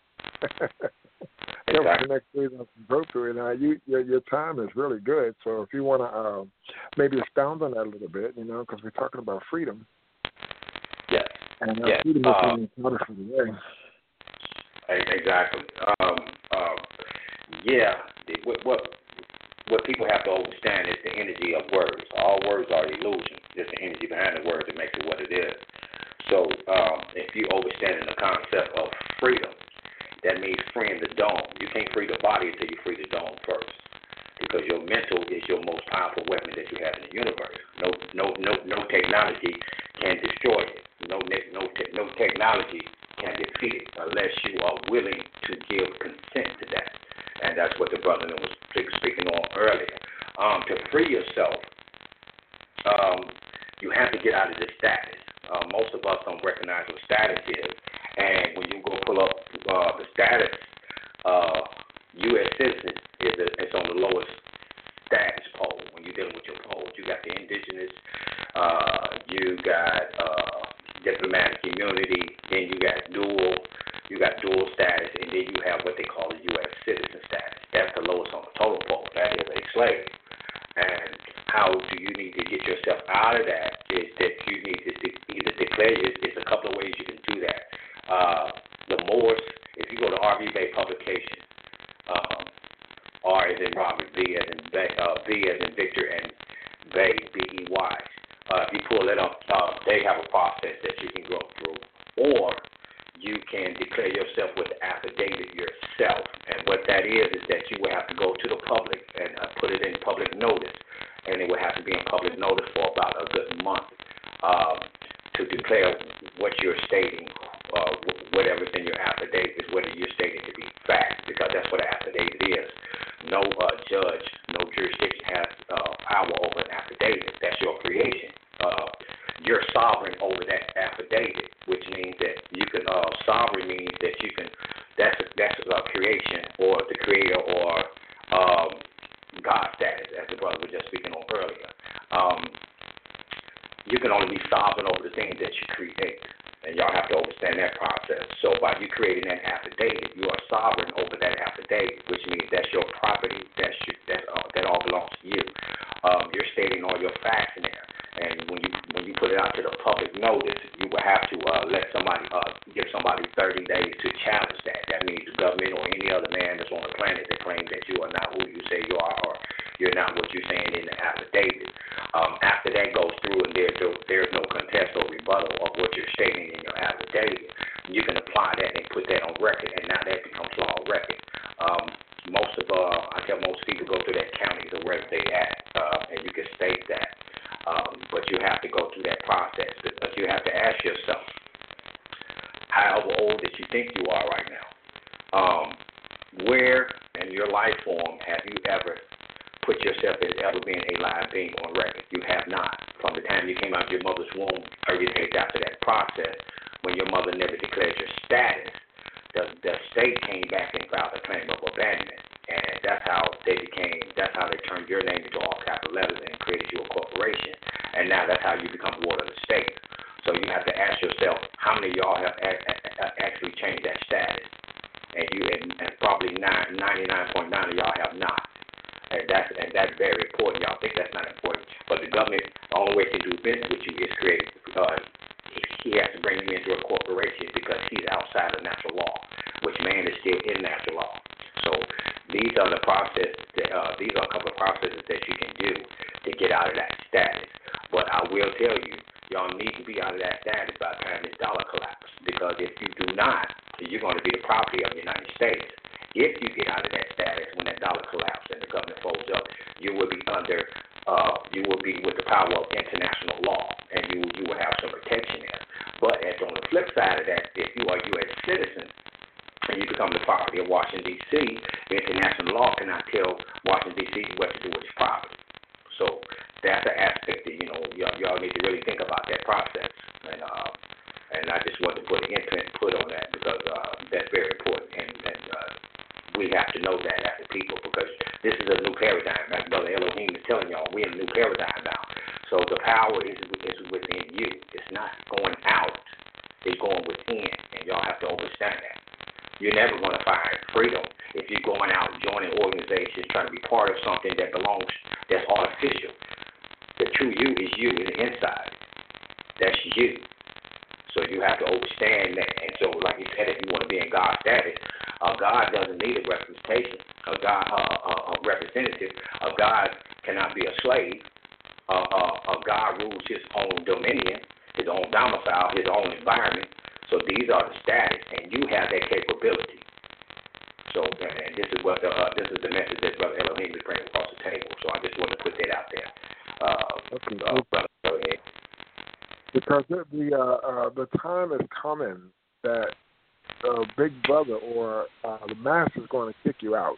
That was the next reason I can go through it. Now, you, your, your time is really good. So if you want to uh, maybe expound on that a little bit, you know, because we're talking about freedom. Yes. And uh, yes. freedom um, is important for the day. Exactly. Um, um, yeah. What, what what people have to understand is the energy of words. All words are illusion. Just the energy behind the words that makes it what it is. So um, if you understand the concept of freedom, that means freeing the dome. You can't free the body until you free the dome first, because your mental is your most powerful weapon that you have in the universe. No, no, no, no technology can destroy it. No, no, te- no technology can defeat it unless you are willing to give consent to that. And that's what the brother was speaking on earlier. Um, to free yourself, um, you have to get out of this status. Uh, most of us don't recognize what status is. And when you go pull up uh, the status, uh, U S citizen is a, it's on the lowest status pole when you're dealing with your poles. You got the indigenous, uh, you got uh, diplomatic immunity, then you got dual, you got dual status, and then you have what they call the U S citizen status. That's the lowest on the total pole. That is a slave. And how do you need to get yourself out of that is that you need to de- either declare, it's, it's a couple of ways you can do that. Uh, the Moors, if you go to R V Bay Publication, um, R as in Robert, V as in, Bay, uh, V as in Victor, and Bay, B E Y. Uh, if you pull it up, uh, they have a process that you can go through. Or you can declare yourself with the affidavit yourself. And what that is is that you will have to go to the public and uh, put it in public notice. And it will have to be in public notice for about a good month um, to declare what you're stating, uh, whatever's in your affidavit, whether you're stating to be fact, because that's what an affidavit is. No uh, judge, no jurisdiction has uh, power over an affidavit. That's your creation. Uh, you're sovereign over that affidavit, which means that you can, uh, sovereign means that you can, that's that's a creation, or the creator, or um, God status, as the brother was just speaking on earlier. Um, you can only be sovereign over the things that you create, and y'all have to understand that process. So by you creating that affidavit, you are sovereign over that affidavit, which means that's your property, that's your, that, uh, that all belongs to you. Um, you're stating all your facts in there. And when you when you put it out to the public notice, you will have to uh, let somebody uh, give somebody thirty days to challenge that. That means the government or any other man that's on the planet that claims that you are not who you say you are, or you're not what you're saying in the affidavit. Um, after that goes through and there's no, there's no contest or rebuttal of what you're stating in your affidavit, you can apply that and put that on record, and now that becomes law of record. Um, most of uh, I tell most people go to that county or wherever they at, uh, and you can state that. Um, but you have to go through that process. But you have to ask yourself, however old that you think you are right now, um, where in your life form have you ever put yourself as ever being a live being on record? You have not. From the time you came out of your mother's womb, thirty days after that process, when your mother never declared your status, the, the state came back and filed a claim of abandonment. And that's how they became, that's how they turned your name into all capital letters and created you a corporation. And now that's how you become ward of the state. So you have to ask yourself, how many of y'all have a- a- actually changed that status? And you, and, and probably ninety-nine point nine of y'all have not. And that's, and that's very important. Y'all think that's not important. But the government, the only way to do business with you is create, uh, he has to bring you into a corporation because he's outside of natural law, which man is still in natural law. So these are the process. That, uh, these are a couple of processes that you can do to get out of that status. But I will tell you, y'all need to be out of that status by the time this dollar collapses. Because if you do not, you're going to be the property of the United States. If you get out of that status when that dollar collapses and the government folds up, you will be under, uh, you will be with the power of international law, and you you will have some protection there. But as on the flip side of that, if you are a U S citizen, and you become the property of Washington, D C, international law cannot tell Washington, D C what to do with your property. So that's an aspect that, you know, y'all, y'all need to really think about that process. And uh, and I just want to put an input on that because uh, that's very important. And, and uh, we have to know that as a people because this is a new paradigm. As Brother Elohim is telling y'all, we're in a new paradigm now. So the power is, is within you. It's not going out. It's going within. And y'all have to understand that. You're never going to find freedom if you're going out joining organizations, trying to be part of something that belongs, that's artificial. The true you is you in the inside. That's you. So you have to understand that. And so, like you said, if you want to be in God's status, uh, God doesn't need a representation. A God, uh, a representative of God cannot be a slave. Uh, uh, uh, God rules His own dominion, His own domicile, His own environment. So these are the status, and you have that capability. So, and this is what the, uh, this is the message that Brother Elohim is bringing across the table. So I just want to put that out there. Uh, okay. uh, brother, go ahead. Because the the, uh, uh, the time is coming that uh, Big Brother or uh, the Master is going to kick you out.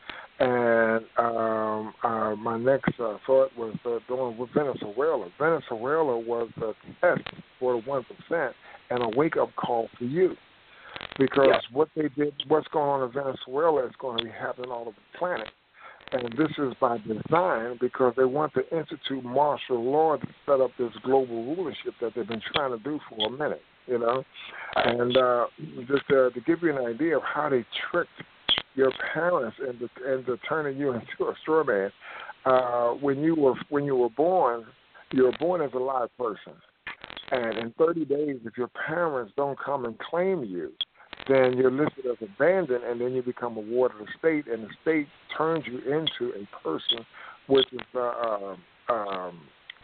And um, uh, my next uh, thought was uh, doing with Venezuela. Venezuela was a test for the one percent and a wake-up call for you. Because yeah. what they did, what's going on in Venezuela is going to be happening all over the planet. And this is by design because they want to institute martial law to set up this global rulership that they've been trying to do for a minute, you know. And uh, just uh, to give you an idea of how they tricked your parents into, into turning you into a straw man, uh, when you were when you were born, you were born as a live person. And in thirty days, if your parents don't come and claim you, then you're listed as abandoned, and then you become a ward of the state, and the state turns you into a person, which is uh, um,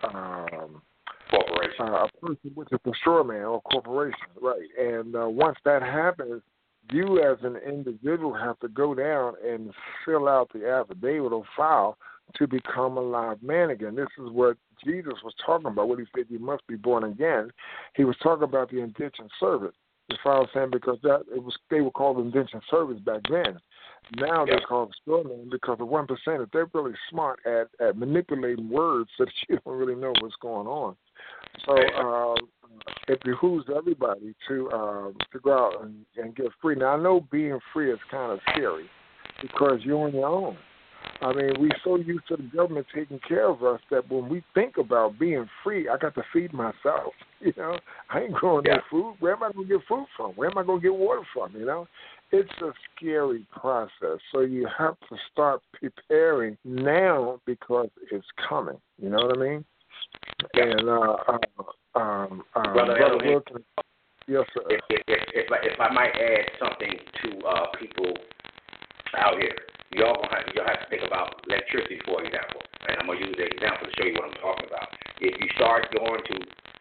um, corporation, uh, a person which is a straw man or corporation, right? And uh, once that happens, you as an individual have to go down and fill out the affidavit or file to become a live man again. This is what Jesus was talking about when he said you must be born again. He was talking about the indentured servant. You follow what I'm saying? Because that it was they were called indentured servants back then. Now yeah. they're called straw men because the one percent, if they're really smart at, at manipulating words so that you don't really know what's going on. So uh, it behooves everybody to uh, to go out and, and get free. Now, I know being free is kind of scary because you're on your own. I mean, we're so used to the government taking care of us that when we think about being free, I got to feed myself. You know, I ain't growing yeah. no food. Where am I going to get food from? Where am I going to get water from? You know, it's a scary process. So you have to start preparing now because it's coming. You know what I mean? Yeah. And uh, uh, um, uh, Brother, Brother Elohim, Wilkins, yes, sir. If, if, if, if, I, if I might add something to uh, people out here. Y'all gonna have, y'all have to think about electricity, for example. And I'm going to use the example to show you what I'm talking about. If you start going to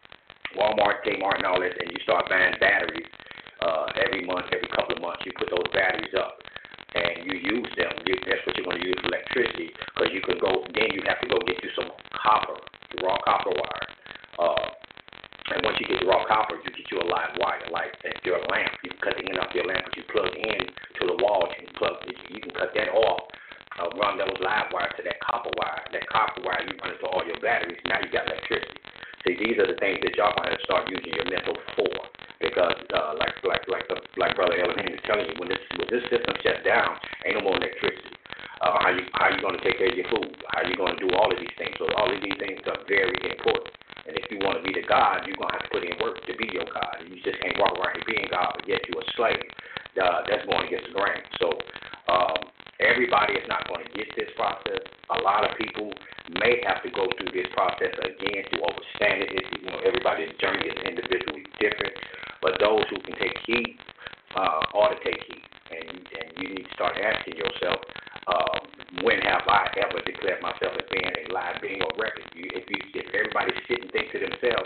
Walmart, Kmart, and all this, and you start buying batteries uh, every month, every couple of months, you put those batteries up, and you use them. You, that's what you're going to use for electricity, because you can go, then you have to go get you some copper, raw copper wire. Uh, and once you get the raw copper, you get you a live wire, like if you're a lamp, you can cut the end off your lamp, but you plug in to the wall, you can plug, you can cut that off, uh, run those live wires to that copper wire. That copper wire, you run it to all your batteries. Now you got electricity. See, these are the things that y'all gonna have to start using your mental for, because uh, like like like the, like Brother Elohim is telling you, when this when this system shuts down, ain't no more electricity. Uh, how you how you gonna take care of your food? How you gonna do all of these things? So all of these things are very important. And if you want to be the God, you're going to have to put in work to be your God. You just can't walk around here being God, but yet you're a slave. Uh, that's going against the grain. So um, everybody is not going to get this process. A lot of people may have to go through this process again to understand it. It's, you know, everybody's journey is individually different. But those who can take heed uh, ought to take heed. And you, and you need to start asking yourself, uh, when have I ever declared myself as being a live being or record? You, if, you, if everybody sit and think to themselves,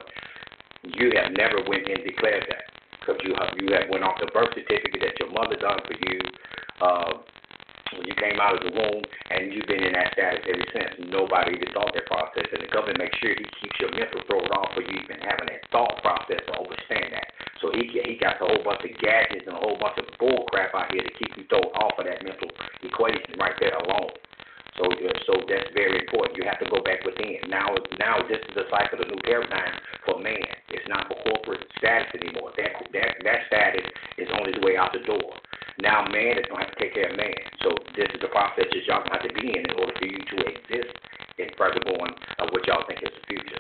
you have never went and declared that, because you have you have went off the birth certificate that your mother done for you uh, when you came out of the womb, and you've been in that status ever since. Nobody even thought that process, and the government makes sure he keeps your mental thrown off for you even having that thought process to understand that. So he he got a whole bunch of gadgets and a whole bunch of bull crap out here to keep you thrown off of that mental equation right there alone. So uh, so that's very important. You have to go back within. Now now this is a cycle of new paradigm for man. It's not for corporate status anymore. That that that status is on its way out the door. Now man is going to have to take care of man. So this is the process that y'all going to have to be in in order for you to exist in further going of what y'all think is the future.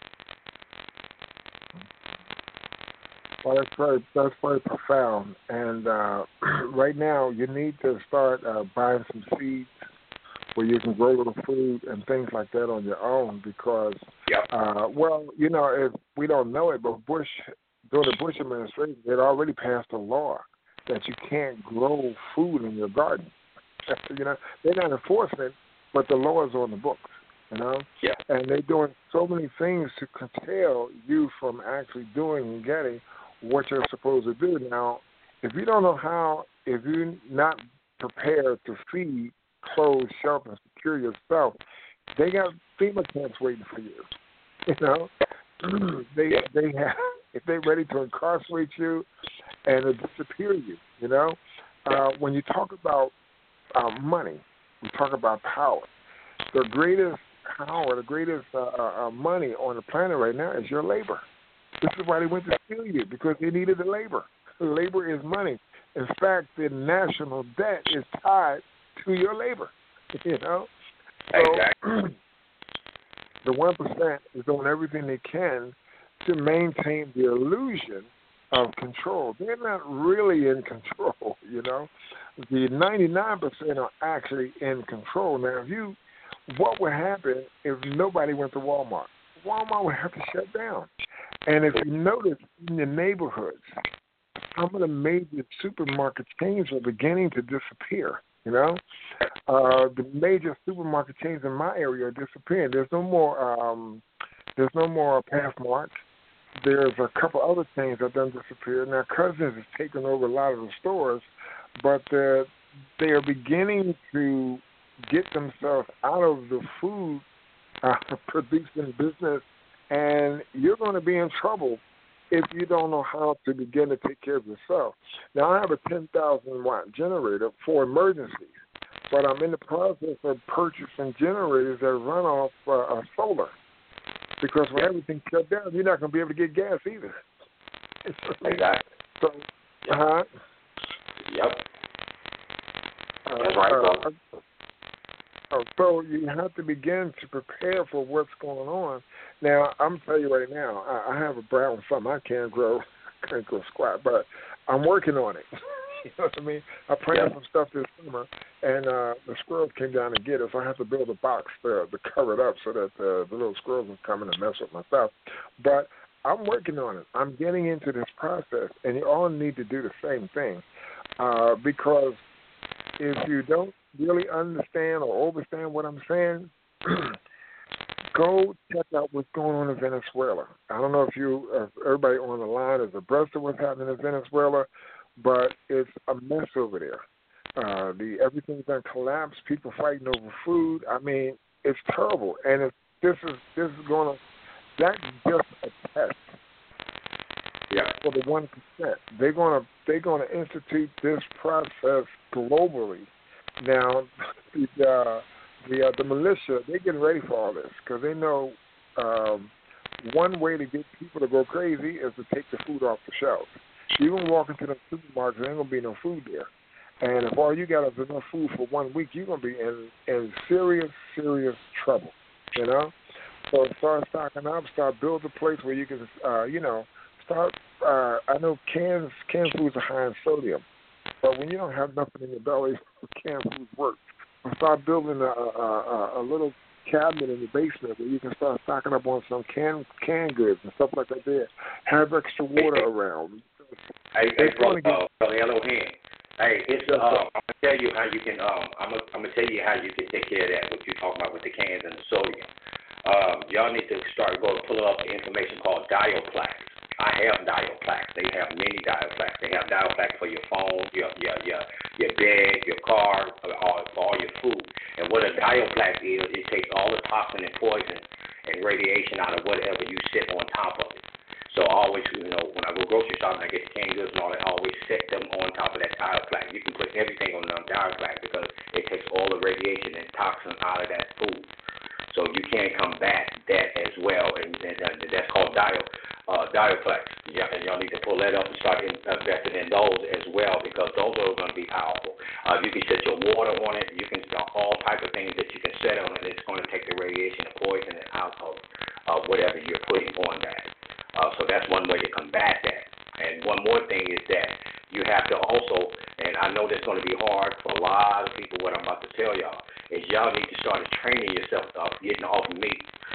Well, that's very, that's very profound. And uh, right now, you need to start uh, buying some seeds where you can grow little food and things like that on your own because, yep. uh, well, you know, if we don't know it, but Bush during the Bush administration, they had already passed a law that you can't grow food in your garden. You know, they're not enforcing it, but the law is on the books. You know, yeah. And they're doing so many things to curtail you from actually doing and getting what you're supposed to do. Now, if you don't know how, if you're not prepared to feed, clothe, shelter, and secure yourself, they got FEMA camps waiting for you. You know, they yeah. they have if they're ready to incarcerate you and to disappear you. You know, uh, when you talk about uh, money, we talk about power. The greatest power, the greatest uh, uh, money on the planet right now is your labor. This is why they went to steal you, because they needed the labor. Labor is money. In fact, the national debt is tied to your labor. You know, so exactly. The one percent is doing everything they can to maintain the illusion of control. They're not really in control. You know, the ninety-nine percent are actually in control. Now, if you what would happen if nobody went to Walmart? Walmart would have to shut down. And if you notice in the neighborhoods, some of the major supermarket chains are beginning to disappear. You know, uh, the major supermarket chains in my area are disappearing. There's no more. Um, there's no more Pathmark. There's a couple other chains that done disappeared. Now, Cousins has taken over a lot of the stores, but uh, they are beginning to get themselves out of the food uh, producing business, and you're going to be in trouble if you don't know how to begin to take care of yourself. Now, I have a ten thousand watt generator for emergencies, but I'm in the process of purchasing generators that run off uh, uh, solar, because when everything's shut down, you're not going to be able to get gas either. Exactly. So, yep. uh, Yep. Uh, That's right, bro. Uh, uh, so you have to begin to prepare for what's going on. Now, I'm telling you right now, I, I have a brown thumb. I can't grow, can't grow squat, but I'm working on it. You know what I mean? I planted yep. some stuff this summer, and uh, the squirrels came down to get it, so I have to build a box to, to cover it up so that uh, the little squirrels will come in and mess with my stuff. But I'm working on it. I'm getting into this process, and you all need to do the same thing, uh, because if you don't really understand or understand what I'm saying, go check out what's going on in Venezuela. I don't know if you, if everybody on the line is abreast of what's happening in Venezuela, but it's a mess over there. Uh, the everything's done collapsed. People fighting over food. I mean, it's terrible. And if this is this is going to that's just a test. Yeah. For the one percent, they're going to they're going to institute this process globally. Now, the uh, the uh, the militia, they're getting ready for all this because they know um, one way to get people to go crazy is to take the food off the shelves. You can walk into the supermarket, there ain't gonna be no food there, and if all you got is enough food for one week, you're gonna be in in serious serious trouble. You know, so start stocking up, start building a place where you can, uh, you know, start. Uh, I know cans canned foods are high in sodium. But when you don't have nothing in your belly, canned foods work. Start building a, a, a little cabinet in the basement where you can start stocking up on some canned canned goods and stuff like that there. Have extra water hey, around. Hey, hey brother, get... uh, brother Elohim. Hey, it's uh, um, I'm gonna tell you how you can um, I'm gonna, I'm gonna tell you how you can take care of that. What you're talking about with the cans and the sodium. Um, y'all need to start go pull up the information called Dioplex. I have Dioplex. They have many Dioplex. They have Dioplex for your phone, your your your your bed, your car, or for all your food. And what a Dioplex is, it takes all the toxin and poison and radiation out of whatever you sit on top of it. So I always, you know, when I go grocery shopping, I get the canned goods and all that, I always set them on top of that Dioplex. You can put everything on the Dioplex because it takes all the radiation and toxin out of that food. So you can combat that as well, and, and, and that's called Dio. Uh, Dioplex. Yeah, and y'all need to pull that up and start in, investing in those as well because those are going to be powerful. Uh, you can set your water on it. You can all type of things that you can set on it. It's going to take the radiation and poison out of uh, whatever you're putting on that. Uh, so that's one way to combat that. And one more thing is that you have to also, and I know that's going to be hard for a lot of people, what I'm about to tell y'all, is y'all need to start training yourself up, getting off meat.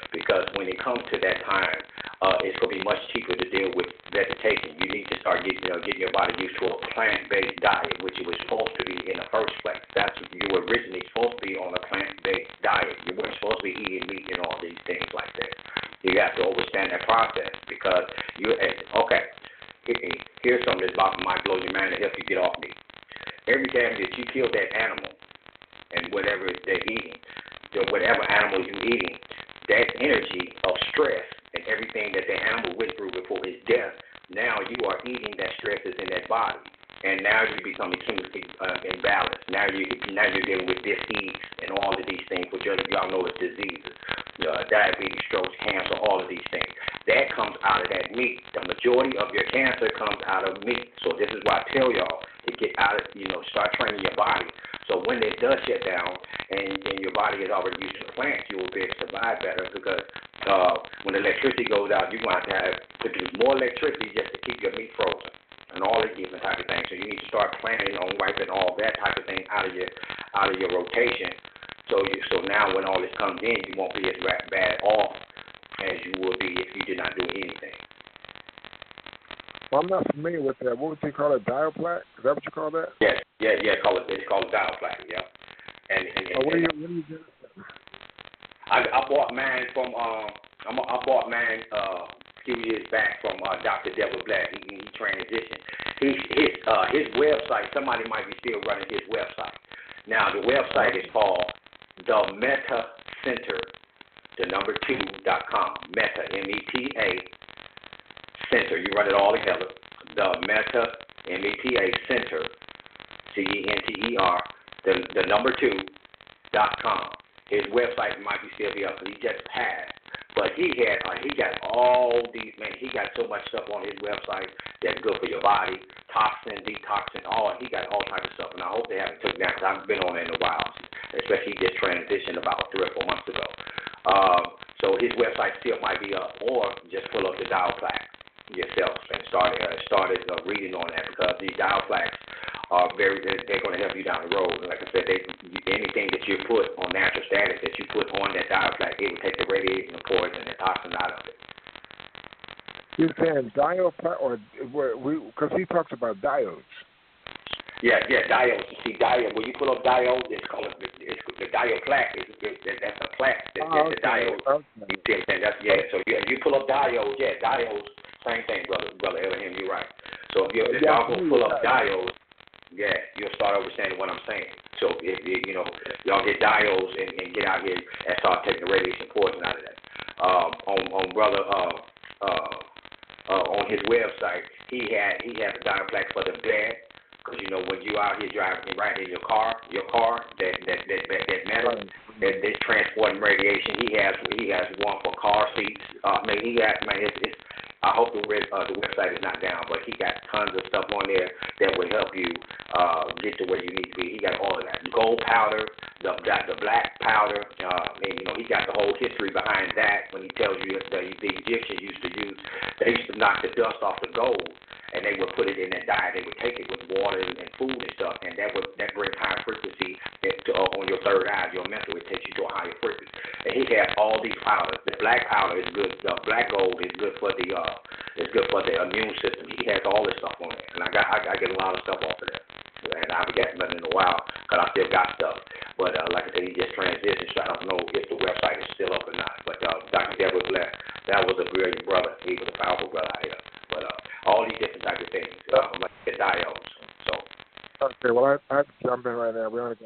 because when it comes to that time, uh, it's going to be much cheaper to deal with vegetation. You need to start getting, you know, getting your body used to a plant-based diet, which it was supposed to be in the first place. That's what you were originally supposed to be on a plant-based diet. You weren't supposed to be eating meat and all these things like that. You have to understand that process because you okay. Here's something that might blow your mind to help you get off meat. Every time that you kill that animal and whatever they're eating, whatever animal you're eating, that energy of stress and everything that the animal went through before his death, now you are eating that stress that's in that body. And now you become chemically uh, imbalanced. Now, you, now you're dealing with disease and all of these things, which y'all know is diseases, uh, diabetes, strokes, cancer, all of these things. That comes out of that meat. The majority of your cancer comes out of meat. So this is why I tell y'all to get out of, you know, start training your body. So when it does shut down and, and your body is already used to plants, you will be able to survive better because uh, when electricity goes out, you're going to have to have, produce more electricity just to keep your meat frozen. And all these different type of things. So you need to start planning on wiping all that type of thing out of your out of your rotation. So you so now when all this comes in, you won't be as bad off as you would be if you did not do anything. Well, I'm not familiar with that. What would you call it? Diaplac? Is that what you call that? Yes, yeah, yeah. Call it it's called Diaplac. Yeah. And, and, and, oh, where and do you, where do you get it? I, I bought mine from um I bought mine uh. few years back from uh, Doctor Devil Black. He, he transitioned. He, his uh, his website, somebody might be still running his website. Now, the website is called the Meta Center, the number two dot com. Meta, M E T A, Center. You run it all together. The Meta, M E T A, Center, C E N T E R, the, the number two dot com. His website might be still be up, but he just passed. But he had, uh, he got all these, man, he got so much stuff on his website that's good for your body, toxin, detoxin, all, he got all types of stuff. And I hope they haven't took that because I've been on it in a while, especially he just transitioned about three or four months ago. Um, so his website still might be up, or just pull up the dial plaque yourself and start, uh, started uh, reading on that because these dial plaques are very, they're going to help you down the road. And like I said, they, anything that you put on natural status that you put on that diaplac, it will take the radiation, the poison, and the toxin out of it. You're saying diaplac, or because he talks about diodes. Yeah, yeah, diodes. You see, diode. When you put up diodes, it's called it's, the diaplac. It's, it's, that's a plaque. That, oh, that's okay. the diode. Okay. That's, yeah. So yeah, you pull up diodes. Yeah, diodes. Same thing, brother. Brother Elohim, you're right. So if, you, if yeah, y'all gonna pull up diodes. Yeah, you'll start understanding what I'm saying. So if you, you know, y'all get diodes and, and get out here and start taking the radiation poison out of that. Um, on on brother uh, uh, uh, on his website, he had he had a diaplac for the bed because you know when you out here driving right in your car, your car that that that that, that metal that that's transporting radiation. He has he has one for car seats. Uh, man, he got man, it's, it's I hope the, uh, the website is not down, but he got tons of stuff on there that will help you uh, get to where you need to be. He got all of that. Gold powder, the the black powder, uh, and, you know, he got the whole history behind that when he tells you that the, the Egyptians used to use, they used to knock the dust off the gold, and they would put it in their diet. They would take it with water and, and food and stuff, and that would that brings high frequency to, uh, on your third eye, your mental. It takes you to a higher frequency. And he has all these powders. The black powder is good. The black gold is good for the uh, is good for the immune system. He has all this stuff on it, and I got I, I get a lot of stuff off of that. And I haven't gotten nothing in a while because I still got stuff. But uh, like I said, he just transitioned, so I don't know if the website is still up or not. But uh, Doctor Devil Black, that was a brilliant brother. He was a powerful brother out here. But uh, all these different types of things, uh, like the diodes. So. Okay, well I, I have to jump in right now. We only got,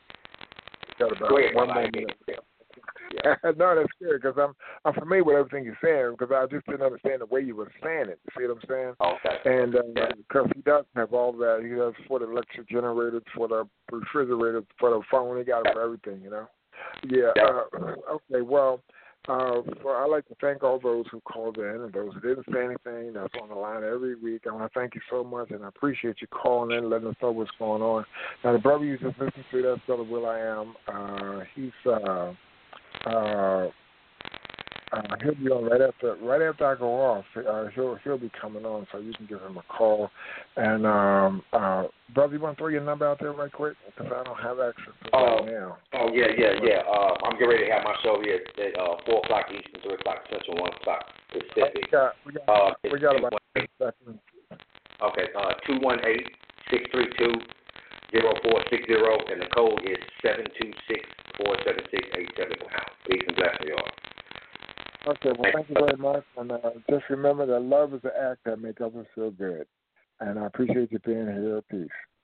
got about Go ahead, one brother. more minute. Yeah. No, that's good because I'm I'm familiar with everything you're saying because I just didn't understand the way you were saying it. You see what I'm saying? Okay. And because uh, yeah. he does have all that, he does for the electric generators, for the refrigerator, for the phone. He got it for everything, you know. Yeah. yeah. Uh, okay. Well, uh, well, I'd like to thank all those who called in and those who didn't say anything. That's on the line every week. I want to thank you so much, and I appreciate you calling in, letting us know what's going on. Now, the brother you just listened to, that's Brother Will I Am. Uh, he's. Uh, Uh, Uh, he'll be on right after right after I go off. Uh, he'll he'll be coming on, so you can give him a call. And um, uh, brother, you want to throw your number out there right quick because I don't have access to it Uh, right now. Oh yeah, yeah, yeah. Uh, I'm getting ready to have my show here at uh, four o'clock Eastern, three o'clock Central, one o'clock Pacific. We got we got, Uh, we got about ten seconds. Okay, uh, two one eight six three two zero four six zero, and the code is seven two six four seven six eight seven pound. Peace and blessings, y'all. Okay, well, thank you very much. And uh, just remember that love is the act that makes others feel good. And I appreciate you being here. Peace.